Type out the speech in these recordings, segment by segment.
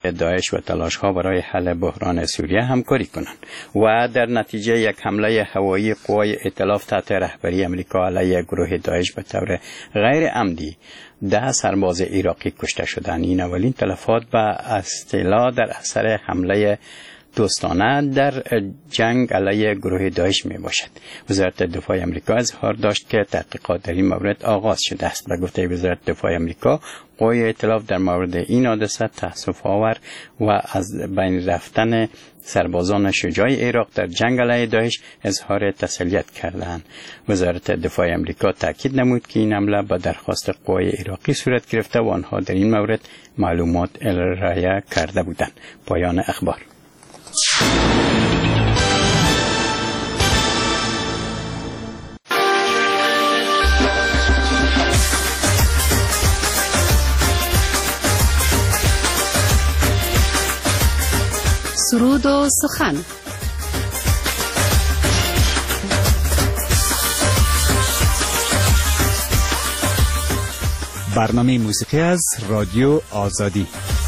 داعش و تلاش‌ها برای حل بحران سوریه همکاری کنند و در نتیجه یک حمله هوایی قوای ائتلاف تحت رهبری امریکا علیه گروه داعش به طور غیر عمدی 10 سرباز عراقی کشته شدند. این اولین تلفات به اصطلاح در اثر حمله دوستانه در جنگ علیه گروه داعش می باشد. وزارت دفاع آمریکا اظهار داشت که تحقیقات در این مورد آغاز شده است. به گفته وزارت دفاع آمریکا، قوای ائتلاف در مورد این حادثه تأسف آور و از بین رفتن سربازان شجاع عراق در جنگ علیه داعش اظهار تسلیت کردند. وزارت دفاع آمریکا تاکید نمود که این حمله به درخواست قوای عراقی صورت گرفته و آنها در این مورد معلومات ارائه کرده بودند. پایان اخبار. سرود و سخن. برنامه موسیقی از رادیو آزادی.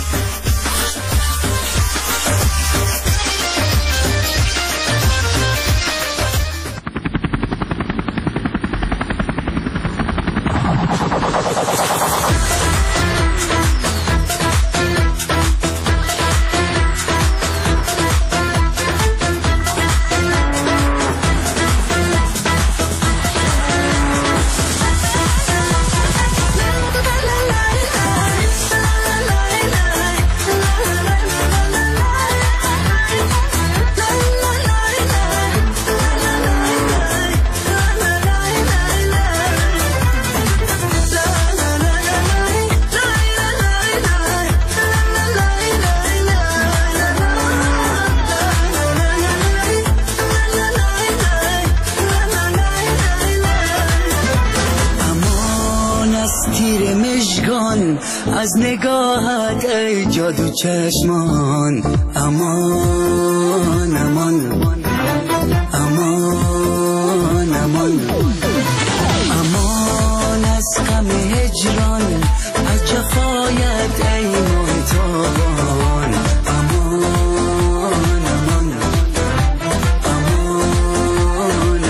از نگاهت ای جادو چشمان، امان امان امان امان امان از غم هجران، از جفایت ای محتابان، امان امان امان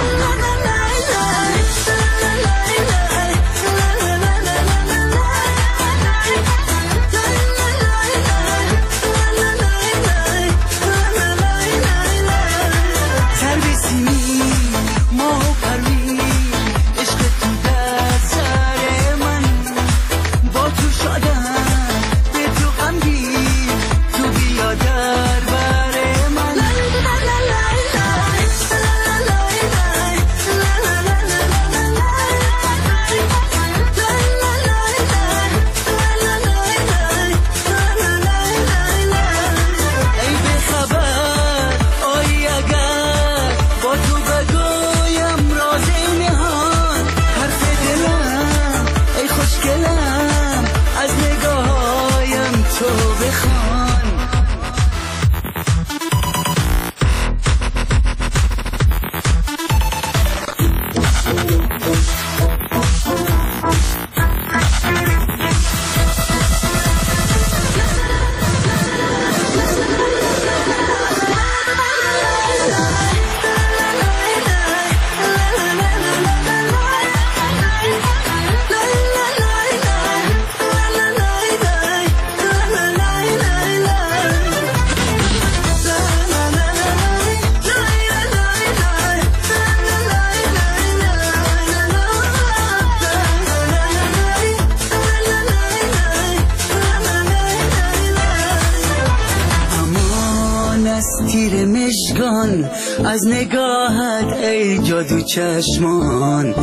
تیر مشگان، از نگاهت ای جادو چشمان،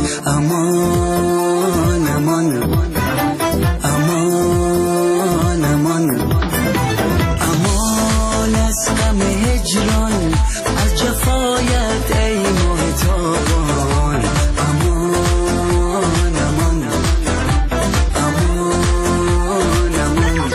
امان امان امان امان امان از غم هجران، از جفایت ای محتابان، امان امان امان امان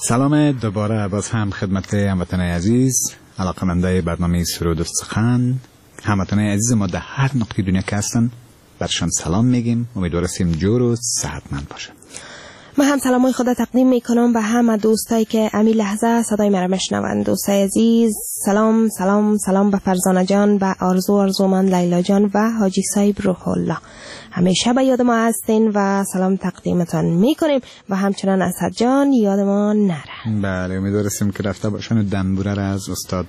سلام دوباره باز هم خدمت هموطنان عزیز، علاقه‌مندای برنامه سرود و سخن. هموطنان عزیز ما در هر نقطه دنیا که هستن برشان سلام میگیم. امیدواریم جور و صحتمند باشن. من هم سلامای خدا تقدیم میکنم به همه دوستایی که امی لحظه صدای مرا میشنوند. دوستای عزیز سلام سلام سلام به فرزانه جان، به آرزومند لیلا جان و حاجی صاحب روح الله. همیشه به یاد ما هستین و سلام تقدیمتان میکنیم و همچنان اسد جان یاد ما نره. بله امیدواریم که رفته باشن و دنبوره را از استاد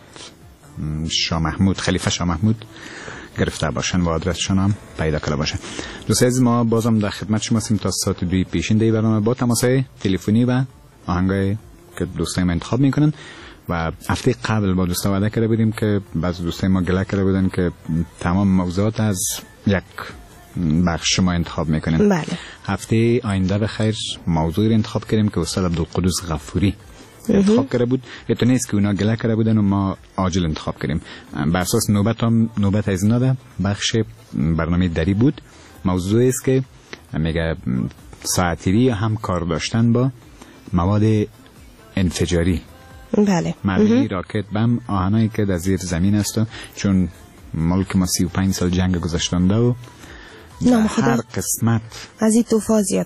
شاه محمود، خلیفه شاه محمود گرفته باشن و آدرسشان هم پیدا کرده باشن. دوستان عزیز ما بازم در خدمت شما هستیم تا ساعت 2 پیشین برنامه با تماس‌های تلفنی و آهنگایی که دوستان ما انتخاب میکنن. و هفته قبل با دوستا وعده کرده بودیم که بعضی دوستان ما گله کرده بودن که تمام موضوعات از یک بخش ما انتخاب میکنن. بله. هفته آینده به خیر موضوعی رو انتخاب کردیم که استاد عبدالقدوس غفوری انتخاب کرده بود. تو نیست که اونا گله کرده بودن و ما عاجل انتخاب کردیم. بر اساس نوبت از ناده بخش برنامه دری بود. موضوعی است که میگه ساعتیری یا هم کار داشتن با مواد انفجاری. بله. مرمی، راکت، بم، آهنایی که در زیر زمین است. چون ملک ما 35 سال جنگ گذشتنده و هر قسمت از این توفا زیاد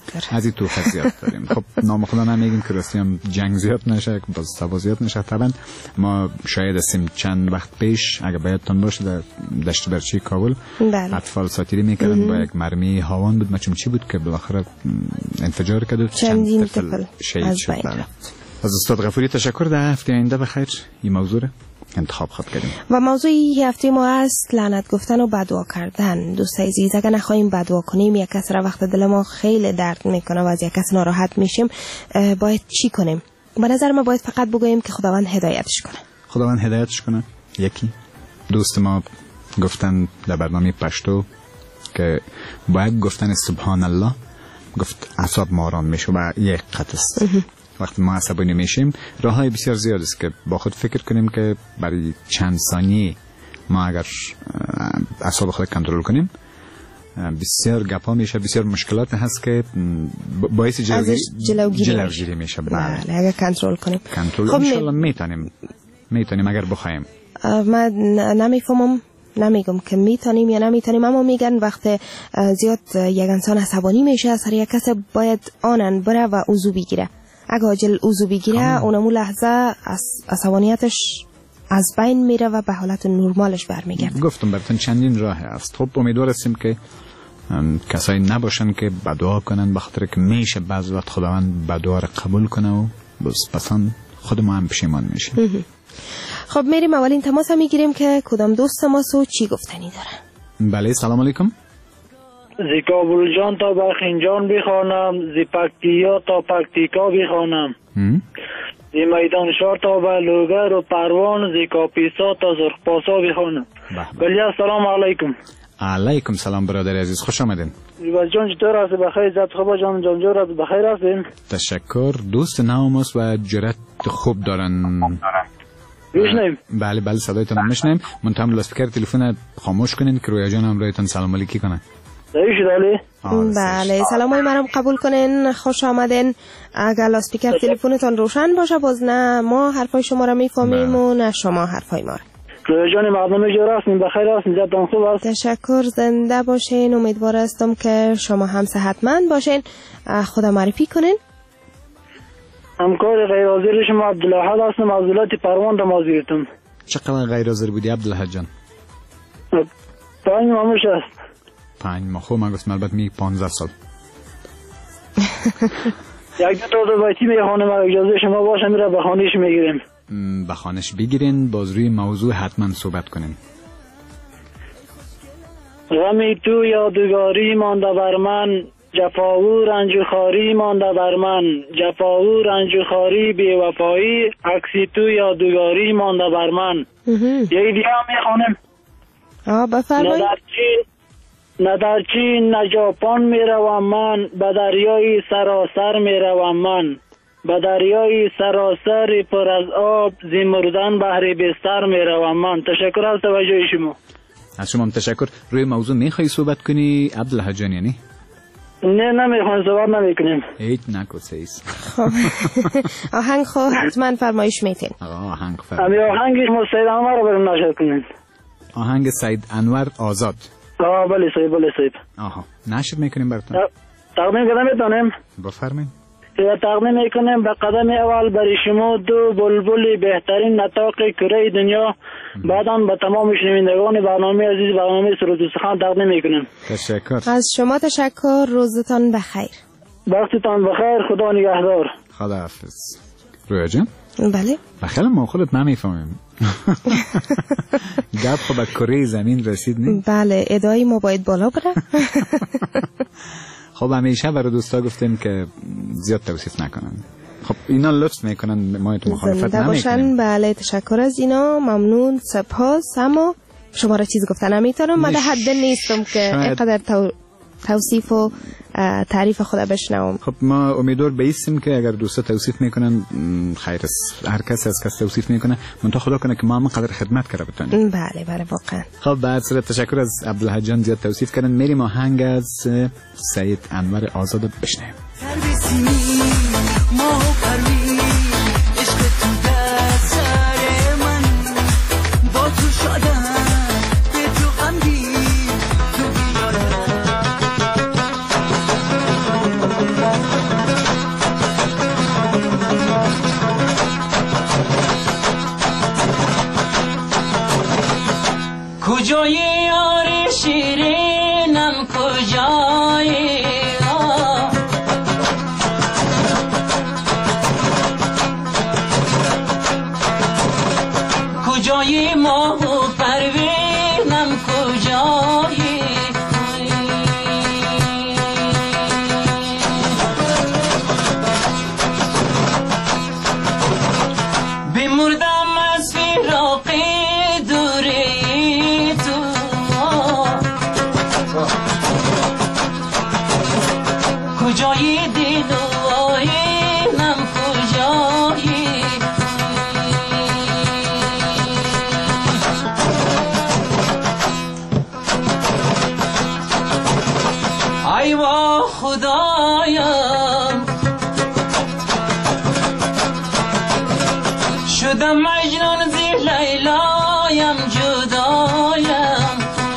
داریم. خب نام خدا نمیگیم که راستی هم جنگ زیاد نشه، باز سوا زیاد نشه. طبعا ما شاید هستیم چند وقت پیش اگه بایدتان باشه در دشت برچی کابل اطفال ساتیری میکردن با یک مرمی هاوان بود مچم چی بود که بالاخره انفجار کرد و چند طفل شهید شد. از استاد غفوری تشکر. در هفته آینده بخیر این موضوع رو انتخاب کردیم و موضوع این هفته ما است لعنت گفتن و بددعا کردن. دوستای عزیز اگه نخواهیم بددعا کنیم یک کس را وقت دل ما خیلی درد میکنه و از یک کس ناراحت میشیم باید چی کنیم؟ به نظر ما باید فقط بگوییم که خداوند هدایتش کنه. یکی دوست ما گفتن در برنامه پشتو که باید گفتن سبحان الله گفت اعصاب ماران میشه و یک قطع است. وقتی ما عصبانی میشیم راههای بسیار زیاد است که با خود فکر کنیم که برای چند ثانیه ما اگر اعصاب خود کنترل کنیم بسیار گپا میشه، بسیار مشکلات هست که باعث جلوگیری میشه. بله اگر کنترل کنیم خب انشالله میتونیم اگر بخوایم. من نمیگم که میتونیم یا نمیتونیم، اما میگن وقت زیاد یک انسان عصبانی میشه از هر یک کس باید آنن بره و وضو بگیره. اگه عاجل وضو بگیره اونمو لحظه عصبانیتش از بین میره و به حالت نرمالش برمیگرده. گفتم براتون چندین راه است. خب امیدوار هستیم که کسایی نباشن که بددعا کنن، به خاطر که میشه بعض وقت خداوند بددعا رو قبول کنه و پسان خود ما هم پشیمان میشیم. خب میریم اولین تماس میگیریم که کدام دوست ما سو چی گفتنی داره. بله سلام علیکم. زی کابل جان تا بخینجان بخوانم، زی پکتیا تا پکتیکا بخوانم، زی میدان شهر تا بلوگر و پروان، زی کاپیسا تا زرخپاسا بخوانم. بله سلام علیکم. علیکم سلام برادر عزیز، خوش آمدین. زیبا جان چطور هستی؟ بخیر؟ زد خوبا جان جور بخیر هستین؟ تشکر. دوست ناموس و جرأت خوب دارن. میشنیم؟ بله صدایتون هم میشنیم. منتها لاسپیکر تلفن خاموش کنین که رویا جان همراهتون سلام علیکی کنه. بله سلامای مرام قبول کنین، خوش آمدین. اگر لاسپیکر تلفنتون روشن باشه باز نه ما حرفای شما را میفهمیم و نه شما حرفای ما را. رویا جان مردم جور هستین؟ بخیر هستین؟ جاتون خوب است؟ تشکر، زنده باشین. امیدوار هستم که شما هم صحتمند باشین. خدا معرفی کنین. همکار غیر حاضر شما عبدالحد هستم از ولایت پروان دمازیرتم. چقدر غیر حاضر بودی عبدالحد جان؟ 5 ماه است. 5 ماه. خب من گفتم البته می 15 سال. یک دو تا بایتی میخوانم اجازه شما باشه میره به خانهش میگیریم. به خانهش بگیرین، باز روی موضوع حتما صحبت کنین. غمی تو یادگاری مانده بر من، جفا و رنج و خواری مانده بر من، جفا و رنج و خواری بی وفایی، عکسی تو یادگاری مانده بر من. یه دیگه هم میخوانم. بفرمایید. نه در چین نه ژاپن میروم من، به دریای سراسر میروم من، به دریای سراسر پر از آب، زی مردن بحر بستر میروم من. تشکر از توجه شما. از شما هم تشکر. روی موضوع میخوایی صحبت کنی عبدالحد جان؟ یعنی نه نمیخوایم صحبت نمیکنیم. هیچ نکوسه ایست. آهنگ خو حتما فرمایش میتین. آهنگ امی آهنگش ما سید انور رو بریم نشر کنیم. آهنگ سید انور آزاد. بله سید بله سید. آها نشر میکنیم براتون. تقدیم کنم میتونیم؟ بفرمایید. تقدیم میکنیم به قدم اول برای شما دو بلبل بهترین نطاق کره دنیا. بعداً به تمام شنوندگان برنامه عزیز برنامه سرود و سخن تقدیم میکنیم. تشکر. از شما تشکر. روزتان بخیر. وقتتان بخیر. خدا نگهدار. خدا حافظ. رویا جان؟ بله. بخیر ما خودت نمیفهمیم. گپ خب به کره زمین رسید نی؟ بله ادعای ما باید بالا بره. خب همیشه برای دوستا گفتیم که زیاد توصیف نکنن. خب اینا لطف میکنن ما تو مخالفت نمیکنیم. بله تشکر از اینا. ممنون سپاس. اما شما را چیز گفتن نمیتونم. من حد نیستم که اینقدر توصیف و تعریف خدا بشنوم. خب ما امیدوار بیستیم که اگر دوستا توصیف میکنن خیر است. هر کس از کس توصیف میکنه منتها خدا کنه که ما هم قدر خدمت کرده بتونیم. بله بله واقعا. خب بعد صورت تشکر از عبدالحج جان زیاد توصیف کردن. میریم آهنگ از سید انور آزاد بشنویم. کجای یار شیرینم کجای کجای ماه و پروینم کجای بمردم از فراق دوری تو کجای دل و آینم کجایی ای وا خدایم شدم مجنون زی لیلایم جدایم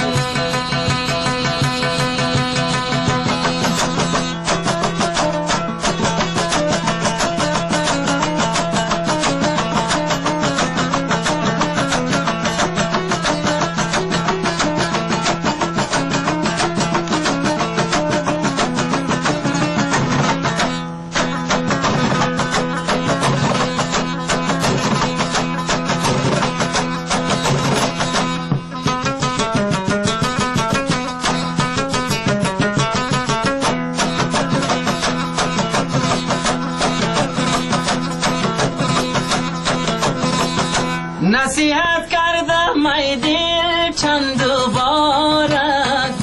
نصیحت کردم ای دل چند بارت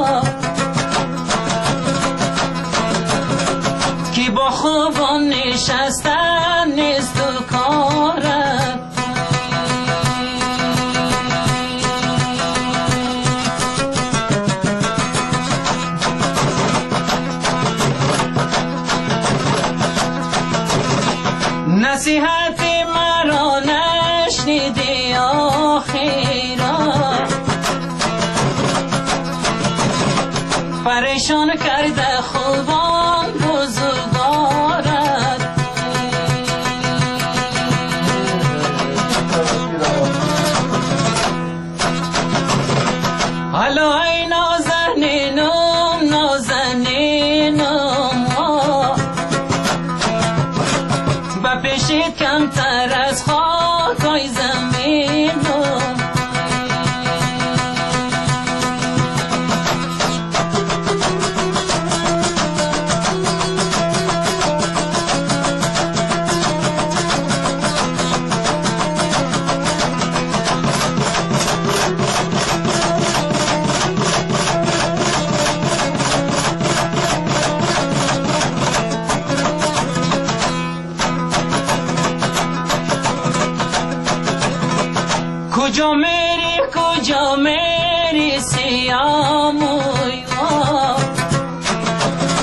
که با خوبان نشستن نیست و کارت نصیحت مرا نشنیدی آخیرا پریشان کرده خوبان روزگارت حالا ای نازنینم نازنینم با پیشت کمتر از خاکای زمینم کجا میری سیاموی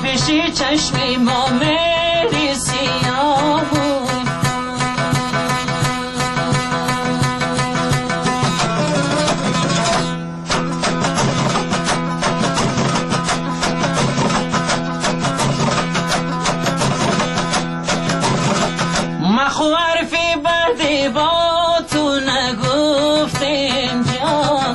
پیشی چشمی ما میری سیامون مخوارفی بدی با تو نگفتیم جان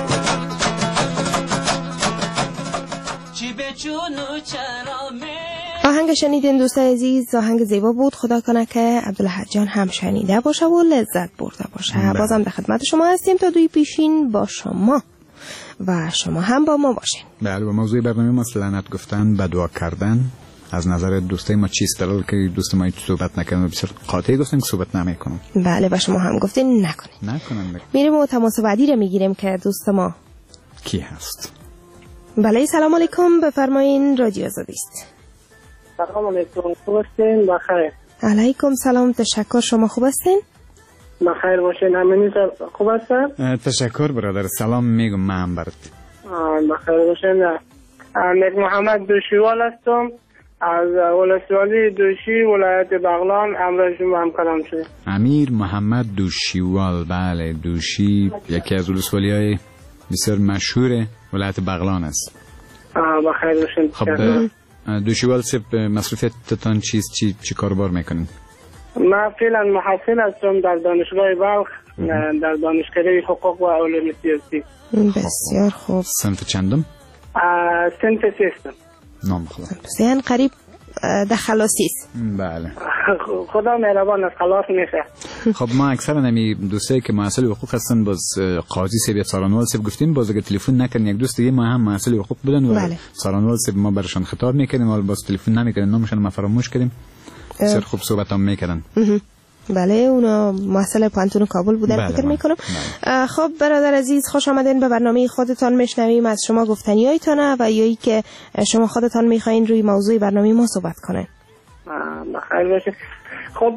چی بچونو چرا آهنگ شنیدین دوستان عزیز، آهنگ زیبا بود. خدا کنه که عبدالحج جان هم شنیده باشه و لذت برده باشه. بازم در خدمت شما هستیم تا دوی پیشین با شما و شما هم با ما باشین. بله، با موضوع برنامه ما لعنت گفتن، بددعا کردن. از نظر دوستای ما چیست دلال که دوست ما صحبت نکنن و بسیار قاطع گفتن که صحبت نمیکنن. بله و شما هم گفتین نکنن. میریم و تماس بعدی رو میگیریم که دوست ما کی هست. بله سلام علیکم، بفرمایین، رادیو آزادی است. سلام علیکم، خوب هستین؟ بخیر. علیکم سلام، تشکر. شما خوب هستین؟ بخیر باشین. امینی خوب هستن؟ تشکر برادر، سلام میگم من برات. بخیر باشین. نیک محمد دوشیوال هستم از ولسوالی دوشی ولایت بغلان. امروز شما همکارم شده. امیر محمد دوشیوال. بله، دوشی یکی از ولسوالی‌های بسیار مشهور ولایت بغلان است. بخیر باشین. خب دوشیوال سب مصروفیتتان چیست؟ چی کاربار میکنین؟ من فعلا محصل هستم در دانشگاه بلخ در دانشکده حقوق و علوم سیاسی. بسیار خوب. صنف چندم؟ صنف سیستم. نام خدا. بسیار قریب در خلاصی است. بله. خدا مهربان است، خلاص میشه. خب ما اکثرا نمی دوستایی که محصل حقوق هستن باز قاضی سیب یا سارانوال سیب گفتین، باز اگه تلفن نکنن یک دوست دیگه ما هم محصل حقوق بودن و بله. سارانوال سیب ما برشان خطاب میکنیم ولی باز تلفن نمیکنن، نامشون ما فراموش کردیم. بسیار خوب صحبت هم میکردن. بله، اونا محصل پانتون کابل بودن. بله فکر میکنم. خب برادر عزیز، خوش آمدین به برنامه خودتان. میشنویم از شما گفتنیایتان و یایی که شما خودتان میخواین روی موضوع برنامه ما صحبت کنین. بخیر باشه. خب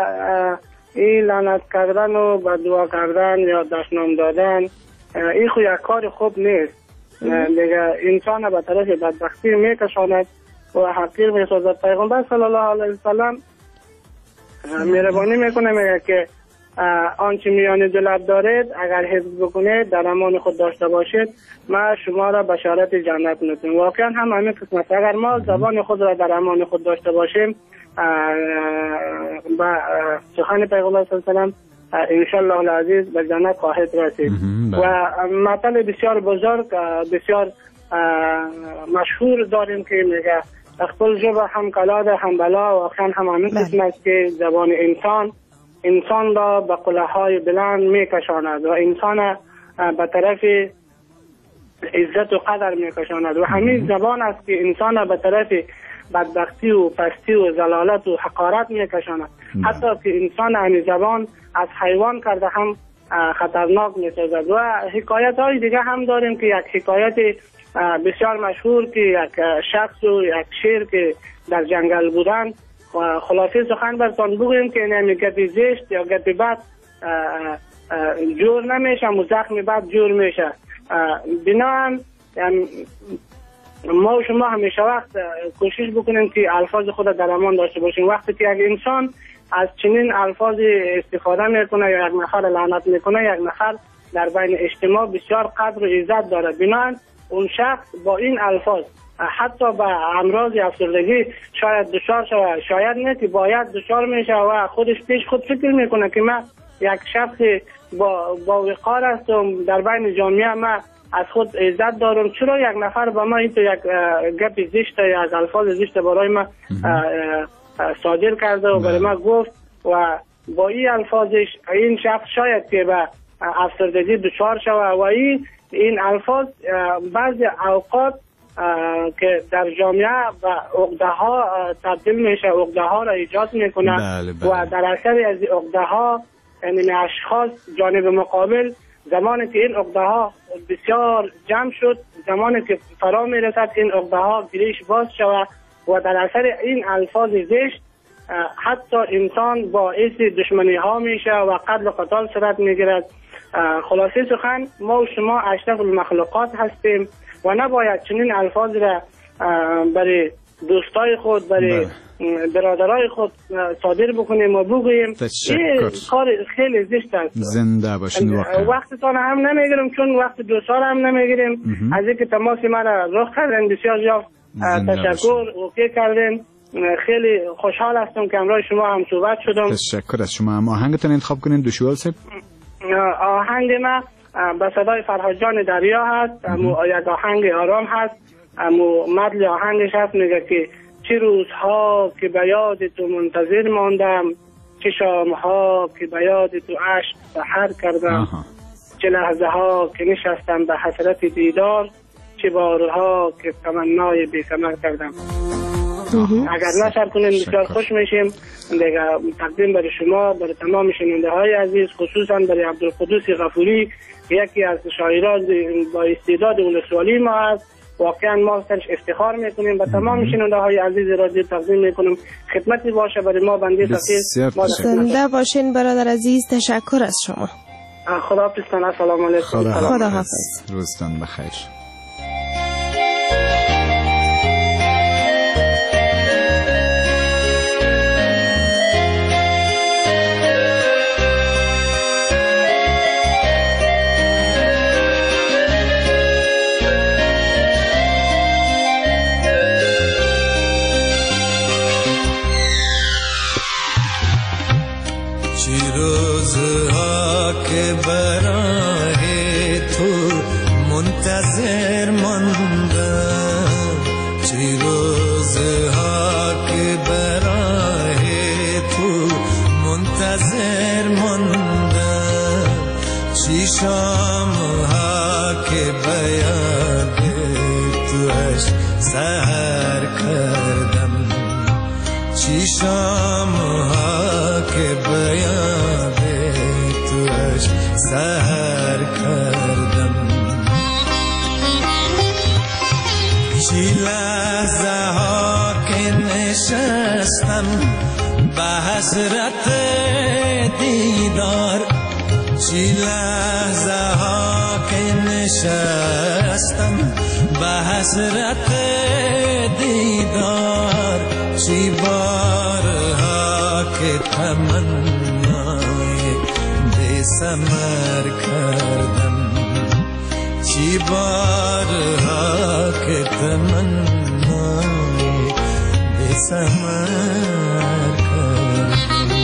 این لعنت کردن و بددعا کردن یا دشنام دادن این خو یک کار خوب نیست. دیگه انسان به طرف بدبختی میکشاند و حقیر میسازد. پیغمبر صلی الله علیه وسلم مهربانی میکنه، میگه که آنچه میان دو لب دارید اگر حفظ بکنید در امان خود داشته باشید ما شما را بشارت جنت میدم. واقعا هم همین قسمت اگر ما زبان خود را در امان خود داشته باشیم با سخن پیغمبر صلی الله علیه و ان شاء الله العزیز به جنت خواهد رسید. و مثل بسیار بزرگ بسیار مشهور داریم که میگه اخبال جبه هم کلاد هم بلا. واقعا هم همین قسم است که زبان انسان را به قله‌های بلند میکشاند و انسان به طرف عزت و قدر میکشاند و همین زبان است که انسان به طرف بدبختی و پستی و ضلالت و حقارت میکشاند. حتی که انسان همین زبان از حیوان کرده هم خطرناک میسازد. و حکایت های دیگه هم داریم که یک حکایت بسیار مشهور که یک شخص و یک شیر که در جنگل بودن، خلاصه سخن برتان بگویم که نمی گپی زشت یا گپی بد جور نمیشه و زخم بد جور میشه. بنابراین ما و شما همیشه وقت کوشش بکنیم که الفاظ خود در امان داشته باشیم. وقتی که یک انسان از چنین الفاظ استفاده میکنه یا یک نفر لعنت میکنه، یک نفر در بین اجتماع بسیار قدر و عزت داره. بنابراین اون شخص با این الفاظ حتی به امراض افسردگی شاید دچار شود، شاید نه که باید دچار میشه و خودش پیش خود فکر میکنه که من یک شخص با وقار هستم، در بین جامعه من از خود عزت دارم، چرا یک نفر با ما این تو یک گپ زشت یا از الفاظ زشت برای ما صادر کرده و برای ما گفت و با این الفاظش این شخص شاید که به افسردگی دچار شود و این الفاظ بعضی اوقات که در جامعه و عقده ها تبدیل میشه، عقده ها را ایجاد میکنه. بله بله. و در اثر از عقده ها یعنی اشخاص جانب مقابل زمانی که این عقده ها بسیار جمع شد، زمانی که فرا میرسد این عقده ها گریش باز شود و در اثر این الفاظ زشت حتی انسان باعث دشمنی ها میشه و قتل و قتال صورت میگیرد. خلاصه سخن ما و شما اشرف المخلوقات هستیم و نباید چنین الفاظ را برای دوستای خود برای برادرای خود صادر بکنیم و بگوییم این کار خیلی زشت است. زنده باشین. وقتتان هم نمیگیرم چون وقت دوستان هم نمیگیریم. از اینکه تماس مرا رخ کردن بسیار زیاد تشکر. اوکی کردن. خیلی خوشحال هستم که همراه شما هم صحبت شدم. تشکر از شما. هم آهنگتون انتخاب کنین دوشوال صاحب. آهنگ ما به صدای فرهاد جان دریا هست. یک آهنگ آرام هست. مدل آهنگش هست میگه که چه روزها که به یاد تو منتظر ماندم، چه شامها که به یاد تو عشق سحر کردم، چه لحظه ها که نشستم به حسرت دیدار، چه بارها که تمنای بی‌ثمر کردم. اگر نشر کنیم بسیار خوش میشیم. دیگه تقدیم برای شما، برای تمام شنونده های عزیز، خصوصا برای عبدالقدوس غفوری یکی از شاعران با استعداد ولسوالی ما است. واقعا ما سرش افتخار میکنیم. به تمام شنونده های عزیز رادیو تقدیم میکنم خدمتی باشه برای ما بنده سفیر. زنده باشین برادر عزیز. تشکر از شما. خداحافظتان. السلام علیکم. خداحافظ. روزتان بخیر. برای تو منتظر ماندم، چه روزها که برای تو منتظر ماندم، چه شامها که به یاد توش سحر کردم، چه شامها که به یاد توش سحر کردم، چی لحظه ها که نشستم به حسرت دیدار، چی لحظه ها که نشستم به حسرت دیدار، چی بارها که تمنای بی‌ثمر کردم، چی بارها که تمنای بی‌ثمر کردم.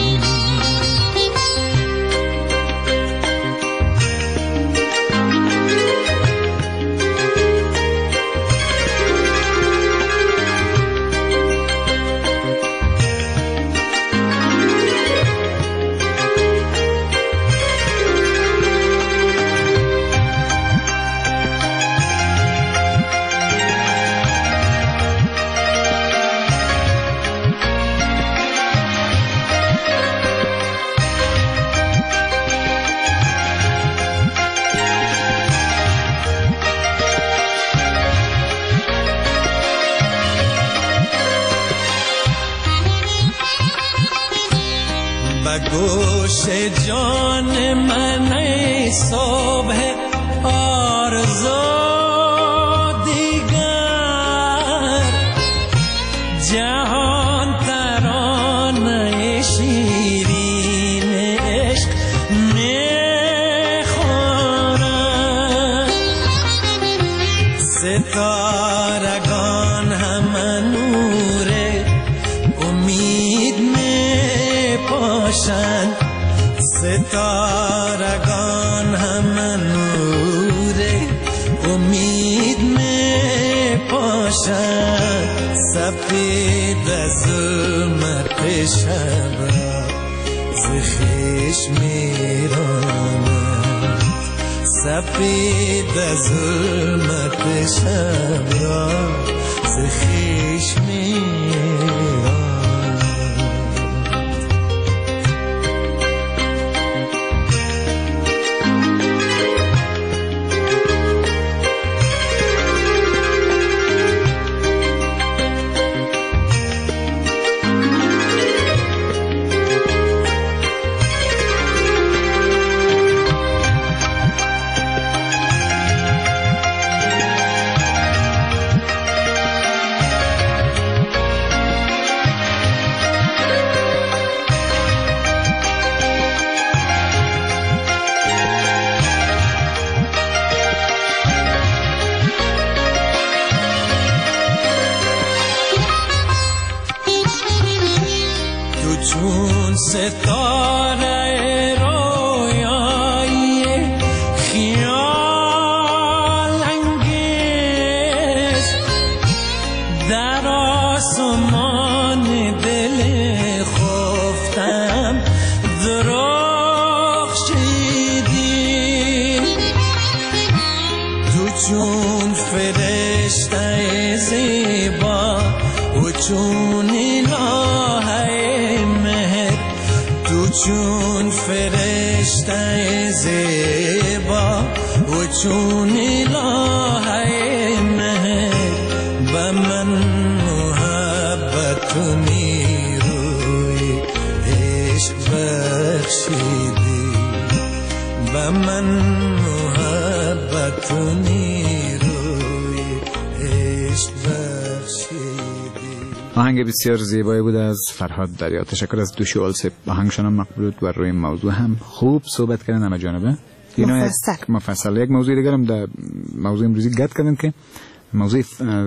گوش جان من ای صبح آرزو دیگر، جهان ترانه شیرین عشق میخورد، ستارگان هم نور امید میپاشند، ستارگان هم نور امید میپاشند، سفید ظلمت شب را ز خویش میراند، سفید ظلمت شب را ز خویش میراند. ستاره رویایی خیال انگیز در آسمان دل خفتم درخشیدی تو چون فرشته زیبا و چون الهه مهر تو چون فرشته زیبا و چون الهه مهر به من محبت و نیروی عشق بخشیدی به من محبت و نیروی عشق بخشیدی. آهنگ بسیار زیبایی بود از فرهاد دریا. تشکر از دوشی آلسه. آهنگشان هم مقبول بود و روی موضوع هم خوب صحبت کردن همه جانبه مفصل. یک موضوع دیگر هم در موضوع امروزی گفت کردن که موضوع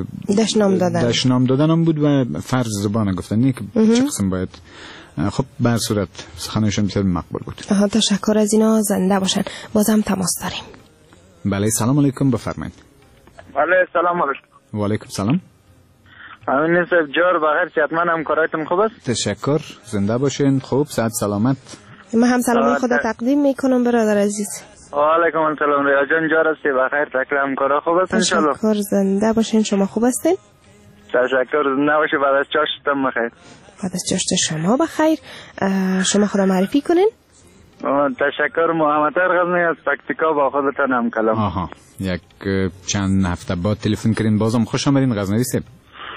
دشنام دادن هم بود و فرض زبان گفتنی که چه قسم باید. خب بر صورت سخنشون بسیار مقبول بود. تشکر از اینا. زنده باشن. بازم تماس داریم. بله سلام علیکم بفرمایید. بله سلام علیکم. و علیکم سلام. امین صاحب جار بخیر صحتمند همکارایتون خوب است؟ تشکر زنده باشین. خوب صحت سلامت. من هم سلامی خدا تقدیم میکنم برادر عزیز. و علیکم السلام ریا جان جار هستی بخیر تکل همکارا خوب است انشالله. تشکر زنده باشین. شما خوب هستین؟ تشکر زنده باشی. بعد از چاشتم بخیر. بعد از چاشت شما بخیر. شما خدا معرفی کنین. تشکر محمد غزنی از پکتیکا با خودتان هم کلام. آها یک چند هفته بعد تلفن کردین بازم خوش آمدین غزنوی صاحب.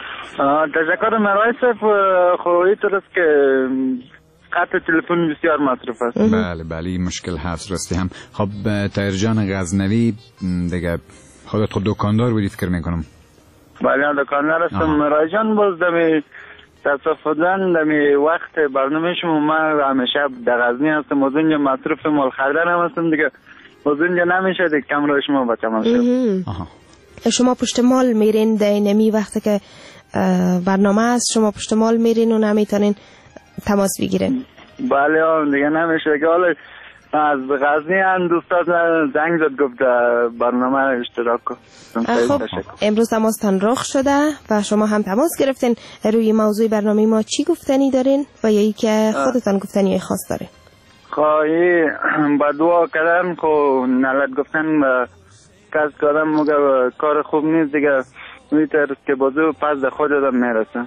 تشکر مرای صاحب. خوبی تو است که خط تلفن بسیار مصرف است. بله این مشکل هست راستی هم. خب طاهر جان غزنوی دیگه خودت خود دکاندار بودی فکر میکنم. بله دکاندار هستم مرای جان. باز دمی تصفدن دمی وقت برنامه شما من همیشه در غزنی هستم. از اونجا مصرف مال خریدن هم هستم دیگه. از اونجا نمیشه دیگه کم رو شما با تمام شد. شما پشت مال میرین در نمی وقتی که برنامه است شما پشت مال میرین و نمیتونین تماس بگیرین. بله دیگه نمیشه که حالا از غزنی هم دوستان زنگ زد گفت برنامه اشتراک کن. خب امروز تماستان رخ شده و شما هم تماس گرفتین. روی موضوع برنامه ما چی گفتنی دارین و یا ای که خودتان گفتنی خاص دارین؟ خواهی با دعا کردن خو نلت گفتن کس کردن مگه کار خوب نیست دیگه. میتر که بازو پس در خود دادم میرسه.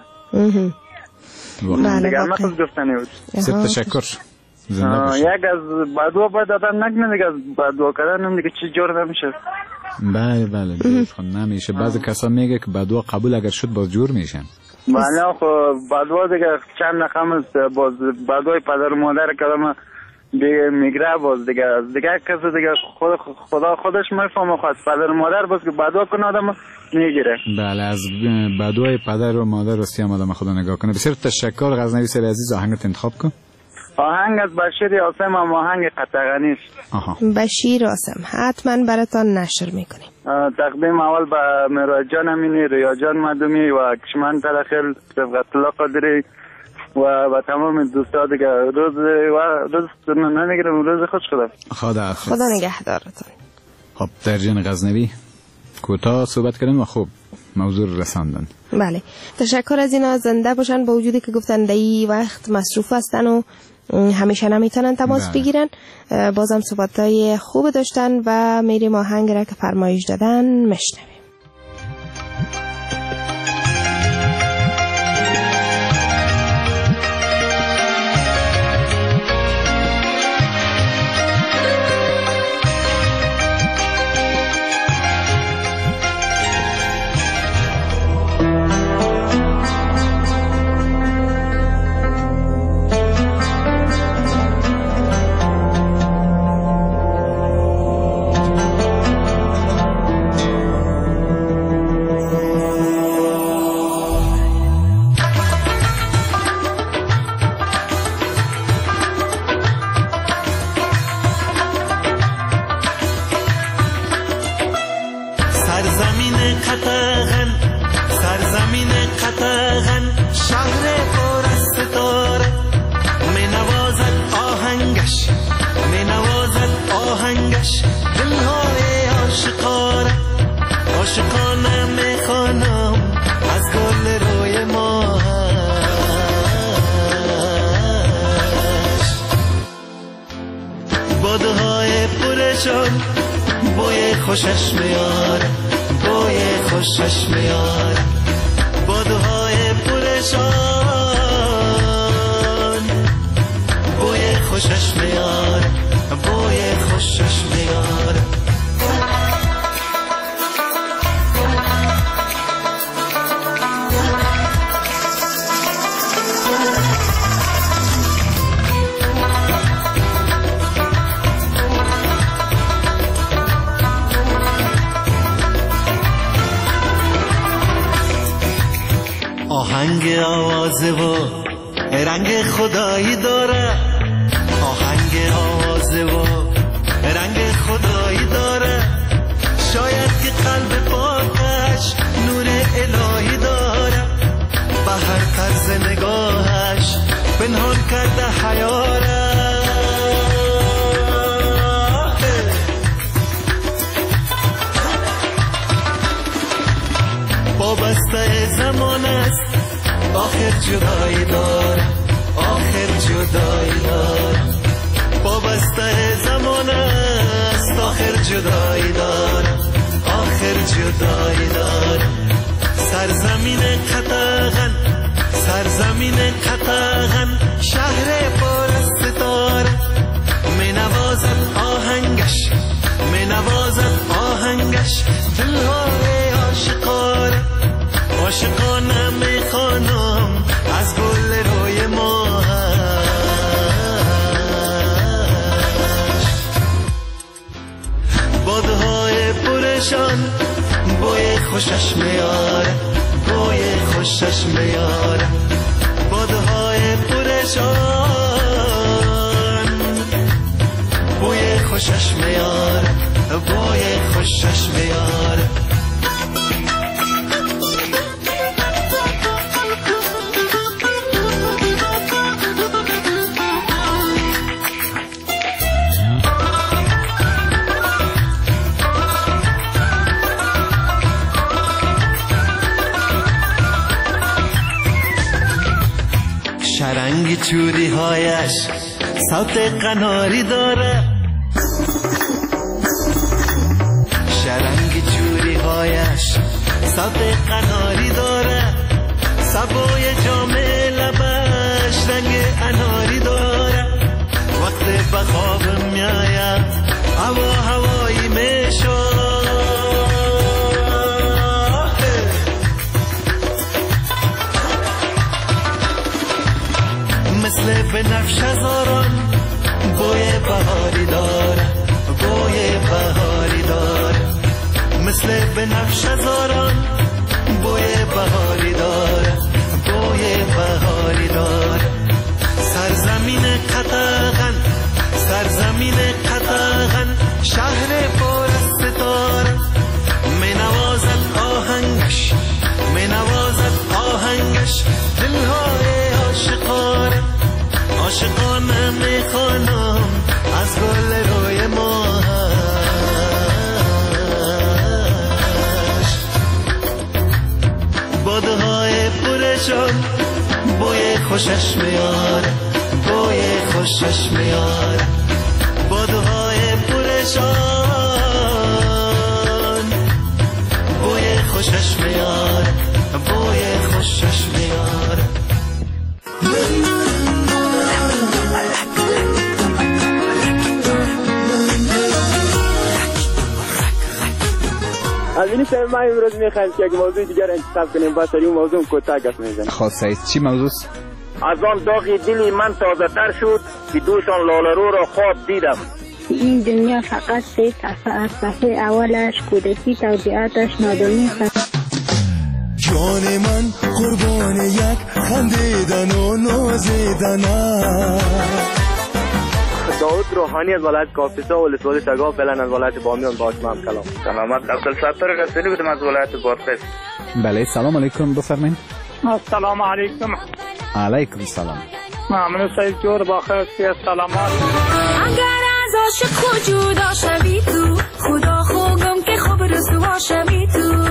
دیگه همه خود گفتنی بود. تشکر. یک از بدوا باید آدم نکنه دیگه. از بدوا کردن دیگه چی جور نمیشه. بله جور نمیشه. بعضی کسا میگه که بدوا قبول اگر شد باز جور میشن. بله خب بدوا دیگه چند رقم است. باز بدوای پدر و مادر کلمه دیگه میگره باز دیگه کسی دیگه خدا خودش میفهمه. خواست پدر و مادر باز که بدوا کنه آدم میگیره. بله از بدوای پدر و مادر راستی هم آدم خدا نگاه کنه. بسیار تشکر غزنوی صاحب عزیز. آهنگت انتخاب کن. آهنگ از بشیر آسم هم آهنگ قطغنی است. بشیر آسم حتما براتان نشر میکنیم. تقدیم اول به مراد جان امینی، ریا جان مدومی و کشمن تلخیل، رفقت الله قادری و تمام دوستا دیگه. روز نمیگیرم. روز خوش خدا نگهدارتون. خب طاهر جان غزنوی کوتاه صحبت کردن و خوب موضوع رساندن. بله تشکر از اینا. زنده باشن با وجودی که گفتن دی وقت مصروف هستن و همیشه نمیتونن تماس بگیرن. بازم صحبتای خوب داشتن و میریم آهنگ را که فرمایش دادن مشنویم. خوشش میاره بوی خوشش میاره بادهای پرشان بوی خوشش میاره بوی خوشش میاره آهنگ آوازه و رنگ خدایی داره آهنگ آوازه و رنگ خدایی داره شاید که قلب پاکش نور الهی داره به هر طرز نگاهش پنهان کرده حیاره وابسته زمان است آخر جدایی داره آخر جدایی داره وابسته زمان است آخر جدایی داره آخر جدایی داره سرزمین قطغن سرزمین قطغن شهر پر از ستاره می نوازد آهنگش می نوازد آهنگش دلهای عاشقانه عاشقانه میخوانم از گل روی ماهش بادهای پرشان بوی خوشش میاره بوی خوشش میاره بادهای پرشان بوی خوشش میاره بوی خوشش میاره شرنگ چوری هایش صوت قناری داره شرنگ چوری هایش صوت قناری داره سبوی جام لبش رنگ اناری داره وقت به خواب میاید هوا هوایی میشه مثل بنفش هزاران بوی بهاری داره بوی بهاری داره مثل بنفش هزاران بوی بهاری داره بوی بهاری داره سرزمین قطغن سرزمین قطغن شهر پر از ستاره می نوازد آهنگش می نوازد آهنگش دلهای عاشقانه عاشقانه میخوانم از گل روی ماهش بادهای پرشان بوی خوشش میاره بوی خوشش میاره بادهای پرشان بوی خوشش میاره بوی خوشش میاره از این سر ما امروز میخوایم که یک موضوع دیگر انتخاب کنیم با سری موضوع کوتاه گپ میزنیم. خاصه چی موضوع است؟ از آن داغی دلی من تازه تر شد که دوشان لاله‌رو را خواب دیدم. این دنیا فقط سه صفحه از صفحه اولش کودکی توضیحاتش نادانی است. جان من قربان یک خندیدن و نازیدن داود روحانی از ولایت کاپیسا و ولسوالی شگاف بلند از ولایت بامیان با شما هم کلام. سلامت عبدالستار قصیری بودم از ولایت بادغیس. بله سلام علیکم بفرمایید. السلام علیکم. علیکم سلام. ممنون سید جور با خیر سلامات. اگر از عاشق خود جدا شوی تو خدا خوگم که خوب رسوا شوی تو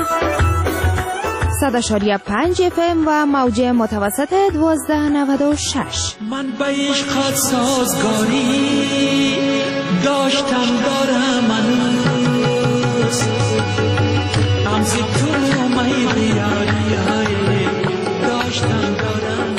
100.5 FM و موج متوسط 1296. من به عشقت سازگاری داشتم دارم هنوز ز تو میل یاری داشتم دارم.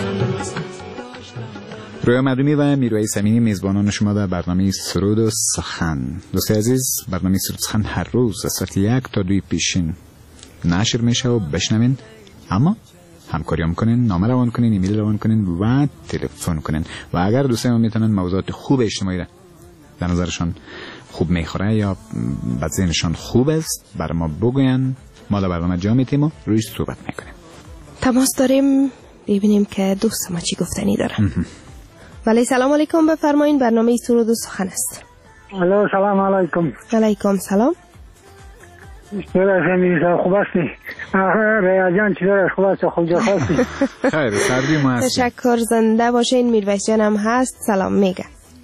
رویا مردمی و میرویس امینی میزبانان شما در برنامه سرود و سخن. دوستای عزیز، برنامه سرود و سخن هر روز از ساعت 1 تا 2 پیشین نشر میشه و بشنوین، اما همکاری هم کنین، نامه روان کنین، ایمیل روان کنین و تلفن کنین. و اگر دوستای ما میتونن موضوعات خوب اجتماعی را در نظرشان خوب میخوره یا به ذهنشان خوب است برای ما بگوین، ما در برنامه جا میتیم و رویش صحبت میکنیم. تماس داریم، ببینیم که دوست ما چی گفتنی داره. ولی سلام علیکم، بفرمایین. برنامه سرود و سخن است. الو، سلام علیکم. علیکم سلام. چطور هستی؟ خوب هستی؟ ریا جان چطور خوب هستی؟ خوب جا هستی؟ خیلی سردی ما هستی. تشکر، زنده باشین. میرویس جان هم هست، سلام میگه.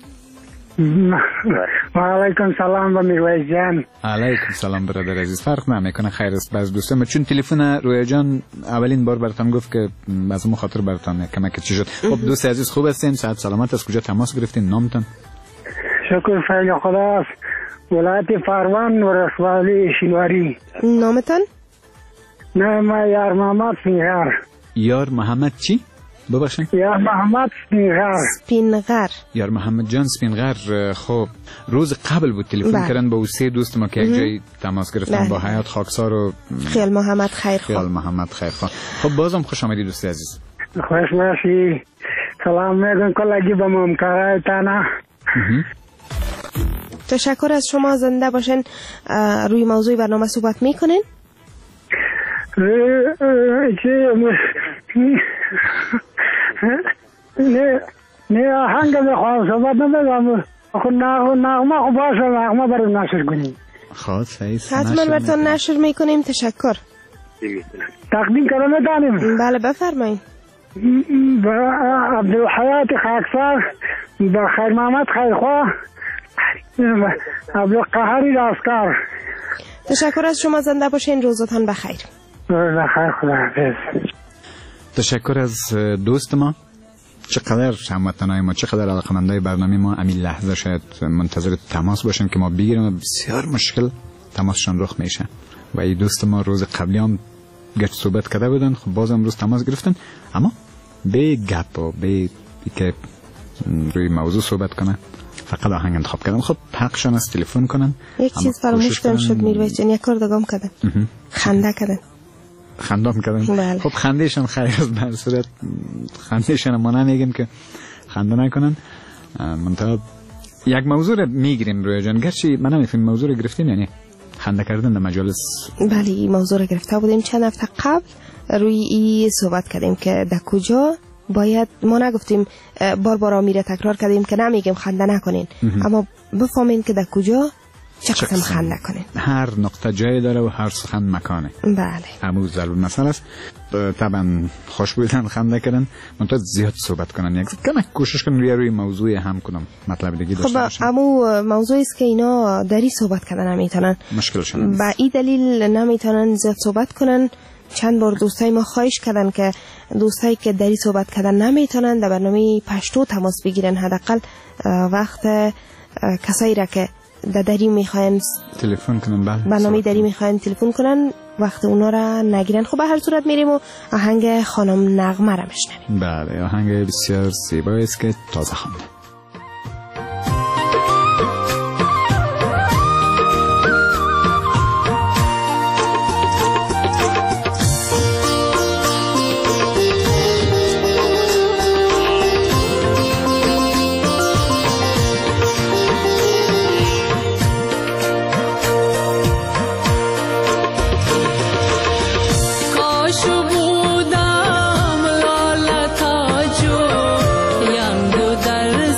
و علیکم سلام و میرویس جان. علیکم سلام برادر عزیز. فرق نمیکنه، خیر است. باز دوستم چون تلفن رویا جان اولین بار براتون گفت که از اون خاطر براتون کمک چی شد. خب دوست عزیز خوب هستین؟ صحت سلامت؟ از کجا تماس گرفتین؟ نامتون؟ شکر فضل خدا است. ولایت فروان و رسوالی شینواری. نامتون؟ نه، ما یار محمد سپینغر. یار محمد چی؟ ببخشید. یار محمد سپینغر. یار محمد جان سپینغر. خب روز قبل بود تلفن کردن با سه دوست ما که یک جای تماس گرفتن با حیات خاکسار و خیال محمد خیرخواه. خیال محمد خیرخواه. خب بازم خوش آمدید دوست عزیز. خوش باشی. سلام میگم کلاگی با ممکارای تانا. تشکر از شما، زنده باشین. روی موضوع برنامه صحبت میکنین؟ نه آهنگ بخواه صحبت نمیدم. خود نغمه خوب باشه، نغمه برای نشر کنیم. خب سعیس حتما براتون نشر میکنیم. تشکر. تقدیم کردن دانیم. بله بفرمایید. عبدالحیات خاکسار، با خیر محمد خیرخواه، عبدالقهاری راستکار. تشکر از شما، زنده باشین. روزتان بخیر. بخیر، خدا حافظ. تشکر از دوست ما. چقدر هموطنای ما، چقدر علاقه‌مندای برنامه ما همین لحظه شاید منتظر تماس باشن که ما بگیریم. بسیار مشکل تماسشان رخ میشه و این دوست ما روز قبلی هم گچ صحبت کرده بودن. خب باز امروز تماس گرفتن، اما به گپ و به که روی موضوع صحبت کنن فقط آهنگ انتخاب کردن. خب حقشان است تلفن کنن. یک چیز فراموش کردن شد میرویس جان، یک کار دگام کردن. خنده کردن. خندام کردن. بله. خب خندهشان خیر است، در صورت خندهشان ما نمیگیم که خنده نکنن. منتها یک موضوع رو میگیریم روی جان، گرچه من نمیفهم موضوع رو گرفتیم یعنی خنده کردن در مجالس. بله این موضوع رو گرفته بودیم چند هفته قبل، روی این صحبت کردیم که در کجا باید، ما نگفتیم بار آمیره تکرار کردیم که نمیگیم خنده نکنین، اما بفهمین که در کجا چه قسم خنده کنین. هر نقطه جای داره و هر سخن مکانه. بله همون ضرور مسئله است. طبعا خوش بودن خنده کردن، منتها زیاد صحبت کنن، یک کم کوشش کنن روی موضوع هم کنم مطلب دیگه داشته باشن. خب امو موضوعی است که اینا دری صحبت کردن نمیتونن، مشکلشون با این دلیل نمیتونن زیاد صحبت کنن. چند بار دوستای ما خواهش کردن که دوستایی که دری صحبت کردن نمیتونن در برنامه پشتو تماس بگیرن، حداقل وقت کسایی را که دری میخواین تلفن کنن، برنامه دری میخواین تلفن کنن، وقت اونا را نگیرن. خب به هر صورت میریم و آهنگ خانم نغمه را میشنویم. بله آهنگ بسیار زیبایی است که تازه خوانده. در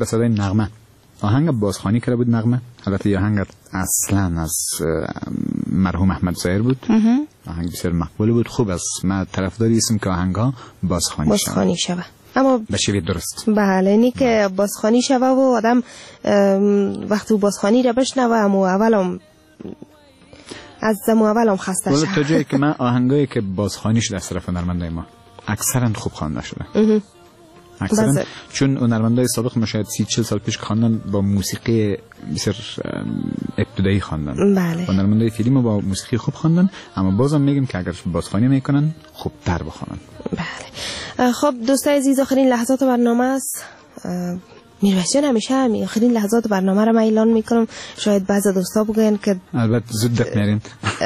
به صدای نغمه. آهنگ بازخوانی کرده بود نغمه. البته یه آهنگ اصلا از مرحوم احمد ظاهر بود. آهنگ بسیار مقبول بود. خوب است. من طرفداری هستم که آهنگ‌ها بازخوانی شود. اما به شیوه درست. بله، اینی که بازخوانی شوه و آدم وقتی بازخوانی را بشنوه اولم خسته شد. تا جایی که من آهنگایی که بازخوانی شده از طرف هنرمندای ما اکثرا خوب خوانده شده. اکثرا چون هنرمندای سابق ما شاید 30-40 سال پیش خواندن با موسیقی بسیار ابتدایی خواندن. بله. هنرمندای فیلم با موسیقی خوب خواندن، اما بازم میگم که اگر بازخوانی میکنن خوبتر بخوانن. بله. خب دوستای عزیز، آخرین لحظات برنامه است. میرویس جان همیشه آخرین لحظات برنامه رو من اعلان میکنم. شاید بعضی دوستا بگن که البته زود دق میرین.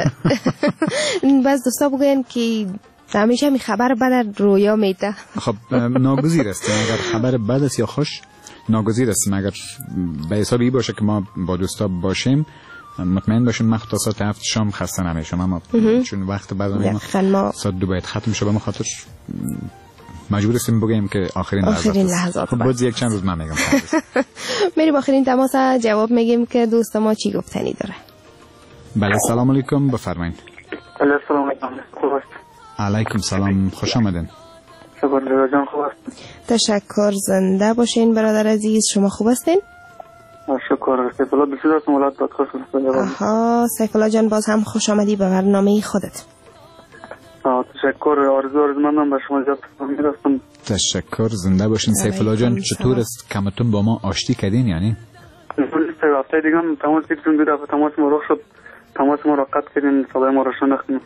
بعضی دوستا بگن که همیشه می خبر بد رویا میده. خب ناگزیر است اگر خبر بد است یا خوش، ناگزیر است. اگر به حساب این باشه که ما با دوستا باشیم، مطمئن باشیم من تا ساعت 7 شام خسته نمیشم، اما چون وقت برنامه ما ساعت 2 باید ختم شه، به خاطر مجبور هستیم بگیم که آخرین لحظات. خب باز یک چند روز من میگم. میریم آخرین تماس جواب میگیم که دوست ما چی گفتنی داره. بله سلام علیکم، بفرمایید. سلام علیکم. علیکم سلام، خوش آمدین. شکر جان، خوب هستین؟ تشکر، زنده باشین برادر عزیز. شما خوب هستین؟ شکر. سیف الله بسیار از مولاد پادکست هستم. آها سیف الله جان، باز هم خوش آمدی به برنامه خودت. تشکر. آرزومندم به شما زیاد میرسم. تشکر، زنده باشین. سیف الله جان چطور است؟ کمتون با ما آشتی کردین یعنی؟ هفته دیگه هم تماس گرفتیم، دو دفعه تماس ما رخ شد، تماس ما را قطع کردین، صدای ما را شناختیم.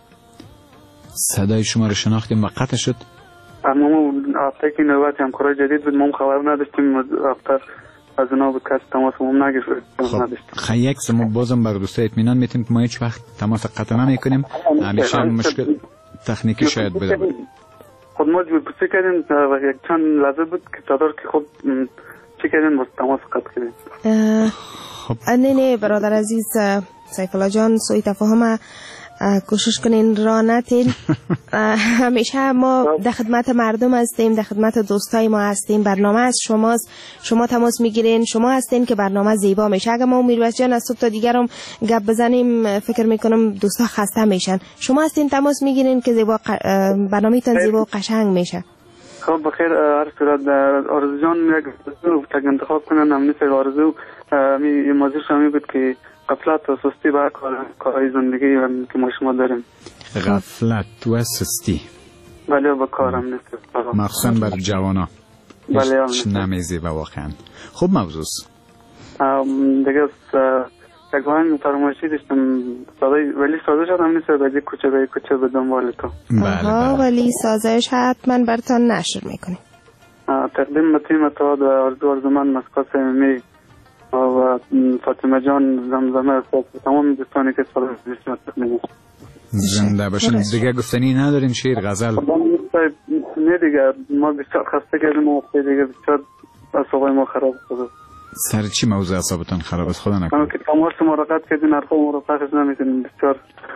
صدای شما را شناختیم و قطع شد؟ اما هفته که نوبت همکارای جدید بود، ما خبر نداشتیم. هفته از اونا بود کسی تماس ما نگرفت. خب یک ما بازم بر دوستا اطمینان میتیم که ما هیچ وقت تماس قطع نمیکنیم. همیشه مشکل تکنیکی شاید بوده. خود ما جور پرسی کردیم و یک چند لحظه بود که تدار که خود چی کردیم باز تماس قطع کردیم. خب نه برادر عزیز سیف الله جان، سوء تفاهم کوشش کنین را نتین. همیشه ما در خدمت مردم هستیم، در خدمت دوستای ما هستیم. برنامه از شماست، شما تماس میگیرین، شما هستین که برنامه زیبا میشه. اگه ما میرویس جان از صبح تا دیگرم گپ بزنیم فکر میکنم دوستا خسته میشن. شما هستین تماس میگیرین که زیبا برنامه تان زیبا و قشنگ میشه. خب بخیر. هر صورت آرزو جان یک تک انتخاب کنن. هم نیست آرزو می موضوع شامی بود که غفلت و سستی با کارهای زندگی که ما شما داریم. غفلت و سستی بله با کارم نیست، مخصوصا بر جوانا. بله نمیزی و واقعا خوب موضوع دیگه. یک آهنگ فرمایشی داشتم ولی سازش هم نیست، به کوچه به دنبال تو. بله ولی سازش حتما براتون نشر میکنیم. تقدیم به تیم اتحاد آرزومند مسکات صمیمی و فاطمه جان زمزمه تمام دوستانی که سال بسیار تقدیم. زنده باشین. دیگه گفتنی ندارین؟ شعر غزل؟ نه دیگه، ما بسیار خسته کردیم و دیگه بسیار اعصابای ما خراب شده. سر چی موضوع اعصابتون خراب است؟ خدا نکنه. که تماس ما را قطع کردین، حرفا ما را پخش نمی‌کنین. بسیار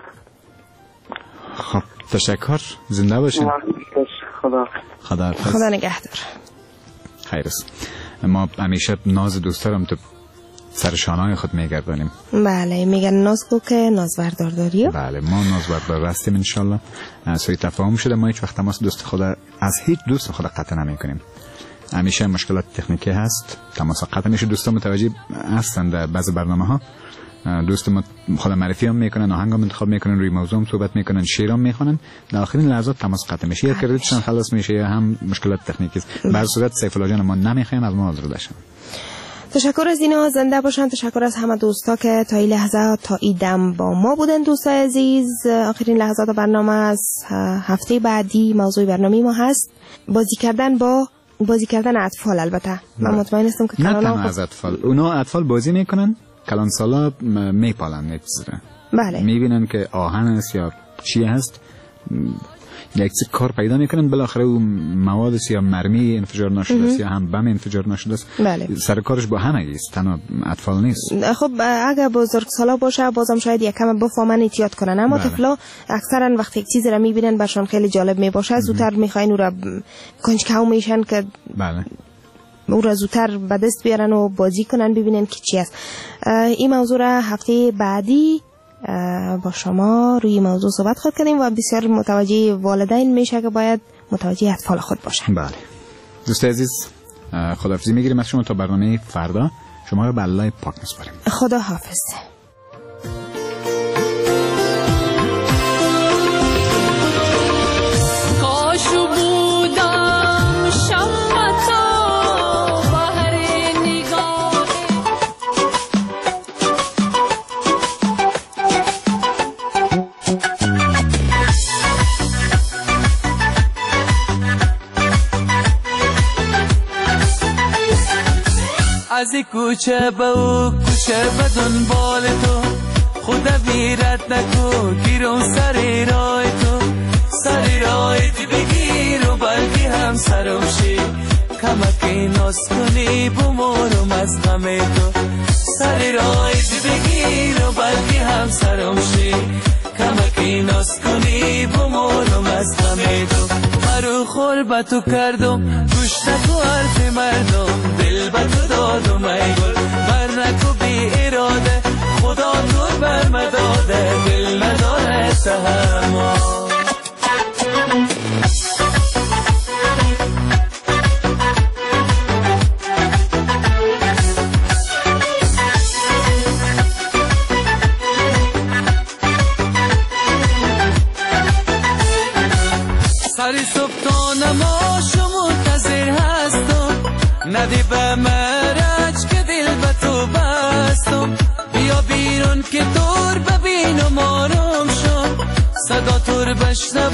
خب تشکر، زنده باشین. خدا نگهدار. خیر است. ما همیشه ناز دوستارم تو سر شانه‌های خود میگردانیم. بله میگن ناز کو که ناز بردار داری. بله ما ناز بردار هستیم ان شاء الله. سوی تفاهم شده. ما هیچ وقت تماس دوست خدا از هیچ دوست خدا قطع نمی‌کنیم. همیشه مشکلات تکنیکی هست، تماس قطع میشه. دوستا متوجه هستن در بعضی برنامه‌ها دوست ما خود معرفی هم میکنن، آهنگ هم انتخاب میکنن، روی موضوع هم صحبت میکنن، شعر هم میخونن، در آخرین لحظات تماس قطع میشه، یا کردیتشون خلاص میشه یا هم مشکلات تکنیکی است. به هر صورت سیف الله جان ما نمیخوایم از ما عذر بشن. تشکر از اینا، زنده باشن. تشکر از همه دوستا که تا این لحظه تا این دم با ما بودن. دوستای عزیز آخرین لحظات برنامه از هفته بعدی موضوع برنامه ما هست بازی کردن اطفال. البته من مطمئن هستم که نه تنها از اطفال، اونا اطفال بازی میکنن، کلان سالا میپالن نتیزره. بله میبینن که آهن است یا چی هست، یک چیز کار پیدا میکنن، بالاخره اون مواد است یا مرمی انفجار نشده است یا هم بم انفجار نشده است. بله. سر کارش با همگی است، تنها اطفال نیست. خب اگه بزرگسالا باشه بازم شاید یکم بفهمن احتیاط کنن، اما طفلا اکثرا وقتی یک چیزی را میبینن برشان خیلی جالب میباشه، زودتر میخواین او را کنجکاو میشن که بله او را زودتر به دست بیارن و بازی کنن ببینن که چی است. این موضوع را هفته بعدی با شما روی موضوع صحبت خود کردیم و بسیار متوجه والدین میشه که باید متوجه اطفال خود باشن. بله دوست عزیز خداحافظی میگیریم از شما تا برنامه فردا. شما رو به الله پاک میسپاریم. خدا حافظ. از کوچه به او کوچه به دنبال تو خدا بیرت نکو گیرم سر رای تو سر رای دی بگیر و بلکه هم سرم شی کمکی ناز کنی بمورم از غم تو سر رای دی بگیر و بلکه هم سرم شی کمکی ناز کنی بمورم از غم تو مرو خور با تو کردم گوش نکو حرف مردم دل با تو دادم ای گل بر نکو بی اراده خدا تو بر مداده دل نداره تحمل سری صبح تا نماز منتظر هستم ندی به مرج که دل به تو بستم بیا بیرون که دور ببینم آرام شم صدا تو رو بشنوم